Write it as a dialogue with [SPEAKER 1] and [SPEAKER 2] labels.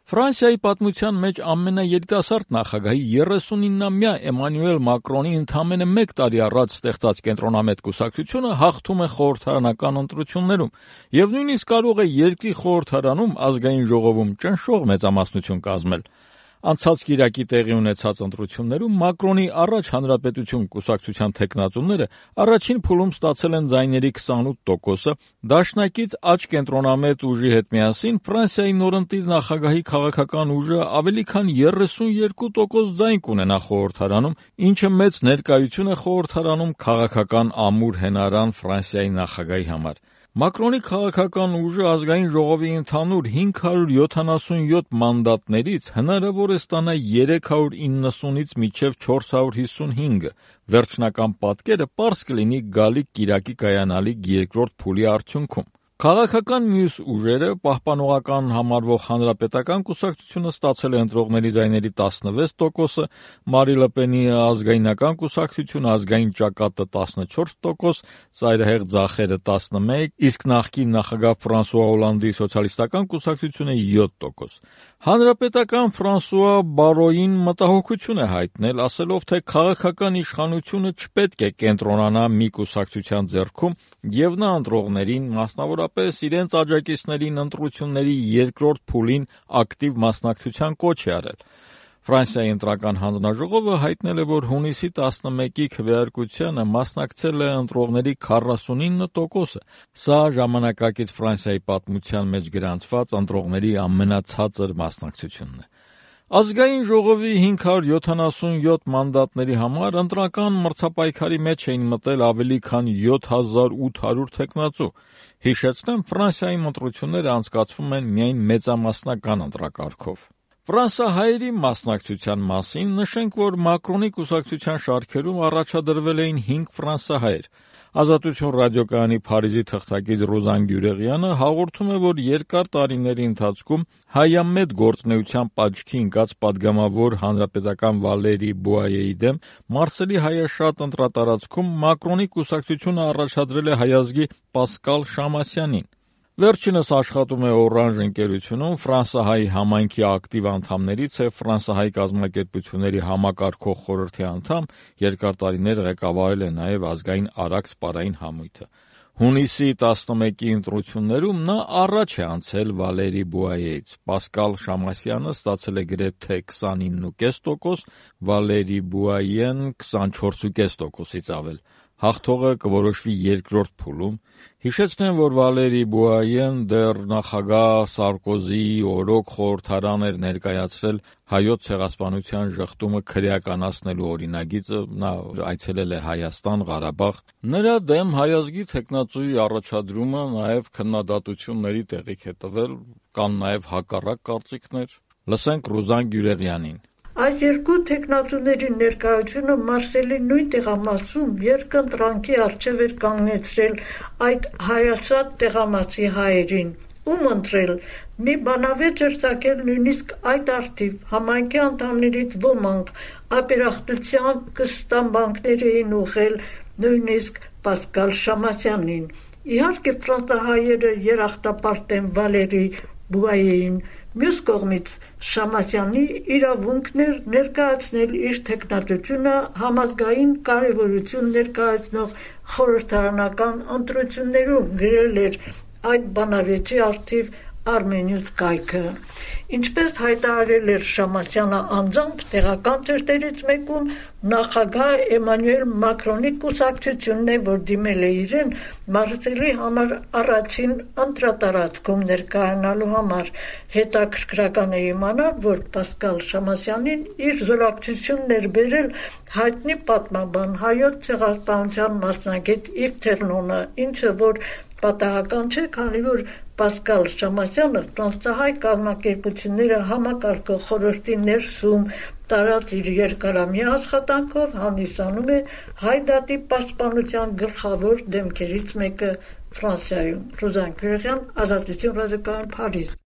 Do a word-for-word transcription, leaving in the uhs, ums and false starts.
[SPEAKER 1] Ֆրանսիայի պատմության մեջ ամենաերիտասարդ նախագահի երեսունինամյա Էմանուել Մակրոնի ընդամենը մեկ տարի առաջ ստեղծած կենտրոնամետ կուսակցությունը հաղթում է խորհրդարանական ընտրություններում եւ նույնիսկ կարող է երկրի խորհրդարանում ազգային ժողովում ճնշող մեծամասնություն կազմել։ Անցած կիրակի տեղի ունեցած ընտրություններում Մակրոնի առաջ հանրապետություն կուսակցության թեկնածուները առաջին փուլում ստացել են ձայների քսանութ տոկոսը, դաշնակից աջ կենտրոնամետ ուժի հետ միասին Ֆրանսիայի նորընտիր նախագահի քաղաքական ուժը ավելի քան երեսունյոթ տոկոս ձայն կունենա խորհրդարանում, ինչը մեծ ներկայություն է խորհրդարանում քաղաքական ամուր հենարան Ֆրանսիայի նախագահի համար։ Մակրոնի քաղաքական ուժը ազգային ժողովի ընդհանուր հինգ հարյուր յոթանասունյոթ մանդատներից հնարավոր է ստանա երեք հարյուր իննսունից մինչև չորս հարյուր հիսունհինգը։ Վերջնական պատկերը պարզ կլինի գալիք կիրակի կայանալիք երկրորդ փուլի արդյունքում։ Քաղաքական մյուս ուժերը պահպանողական համարվող հանրապետական կուսակցությունը ստացել է ընտրողների ձայների տասնվեց տոկոսը, Մարի Լը Պենի ազգայնական կուսակցությունը ազգային ճակատը տասնչորս տոկոս, ծայրահեղ ձախերը տասնմեկ, իսկ նախկին նախագահ Ֆրանսուଆ Օլանդի սոցիալիստական կուսակցությունը յոթ տոկոս։ Հանրապետական Ֆրանսուଆ Բարոյին մտահոգություն է հայտնել, ասելով, թե քաղաքական իշխանությունը չպետք է կենտրոնանա մի կուսակցության ձեռքում եւ նա ընտրողներին, մասնավորապես իրենց աջակիցներին ընտրությունների երկրորդ փուլին ակտիվ մասնակցության կոչ է արել։ Ֆրանսիայի ընտրական հանձնաժողովը հայտնել է, որ հունիսի տասնմեկի քվեարկությանը մասնակցել է ընտրողների քառասունինը տոկոսը։ Սա ժամանակակից Ֆրանսիայի պատմության մեջ գրանցված ընտրողների ամենացածր մասնակցությունն է։ Ազգային ժողովի հինգ հարյուր յոթանասունյոթ մանդատների համար ընտրական մրցապայքարի մեջ էին մտել ավելի քան յոթ հազար ութ հարյուր թեկնածու։ Հիշեցնեմ, Ֆրանսիայում ընտրությունները անցկացվում են միայն մեծամասնական ընտրակարգով։ Ֆրանսահայերի մասնակցության մասին նշենք, որ Մակրոնի կուսակցության շարքերում առաջադրվել էին հինգ ֆրանսահայեր։ Ազատություն ռադիոկայանի Փարիզի թղթակից Ռուզան Գյուրեղյանը հաղորդում է, որ երկար տարիների ընթացքում հայամետ գործունեությամբ աչքի ընկած պատգամավոր հանրապետական Վալերի Բուայեի դեմ Մարսելի հայաշատ ընտրատարածքում Մակրոնի կուսակցությունը առաջադրել է հայազգի Պասկալ Շամասյանին։ Վերջինս աշխատում է Օրանժ ընկերությունում, ֆրանսահայ համայնքի ակտիվ անդամներից է, ֆրանսահայ կազմակերպությունների համակարգող խորհրդի անդամ, երկար տարիներ ղեկավարել է նաև ազգային Արաքս պարային համույթը։ Հունիսի տասնմեկի ընտրություններում նա առաջ է անցել Վալերի Բուայեից։ Պասկալ Շամասյանը ստացել է գրեթե քսանինը կես տոկոս, Վալերի Բուայեն քսանչորս կես տոկոսից ավել։ Հաղթողը կորոշվի երկրորդ փուլում։ Հիշեցնեմ, որ Վալերի Բուայեն դեռ նախագահ Սարկոզիի օրոք խորհրդարան էր ներկայացրել հայոց ցեղասպանության ժխտումը քրեականացնելու օրինագիծը, նա այցելել է Հայաստան, Ղարաբաղ։ Նրա դեմ հայազգի թեկնածուի առաջադրումը նաև քննադատությունների տեղիք է տվել, կան նաև հակառակ կարծիքներ։ Լսենք Ռուզան Գյուրեղյանին։
[SPEAKER 2] Այս երկու թեկնածուների ներկայությունը Մարսելի նույն տեղամասում երկընտրանքի առջև էր կանգնեցրել այդ հայաշատ տեղամասի հայերին, ում ընտրել։ Մի բանավեճ էր ծագել նույնիսկ այդ արդիվ, համայնքի անդամներից ոմանք ապերախտության կշտամբանքներ էին ուղղել նույնիսկ Պասկալ Շամասյանին։ Իհարկե ֆրանսահայերը երախտապարտ են Վալերի Բուայեին, մյուս կողմից Շամասյանի իրավունքն էր ներկայացնել իր թեկնածությունը համազգային կարևորություն ներկայացնող խորհրդարանական ընտրություններում, գրել էր այդ բանավեճի առթիվ Armenius կայքը։ Ինչպես հայտարարել էր Շամասյանը անձամբ տեղական թերթերից մեկում, նախագահ Էմանուել Մակրոնի կուսակցությունն է, որ դիմել է իրեն Մարսելի համար առաջին ընտրատարածքում ներկայանալու համար։ Հետաքրքրական է իմանալ, որ Պասկալ Շամասյանին իր զորակցությունն էր բերել հայտնի պատմաբան, հայոց ցեղասպանության մասնագետ Իվ Թերնոնը, ինչը որ պատահական չէ, քանի որ Պասկալ Շամասյանը ֆրանսահայ կազմակերպությունները համակարգող խորհրդի ներսում տարած իր երկարամյա աշխատանքով հանդիսանում է հայ դատի պաշտպանության գլխավոր դեմքերից մեկը Ֆրանսիայում։ Ռուզան Գյուրեղյան, Ազատություն ռադիոկայան, Փարիզ։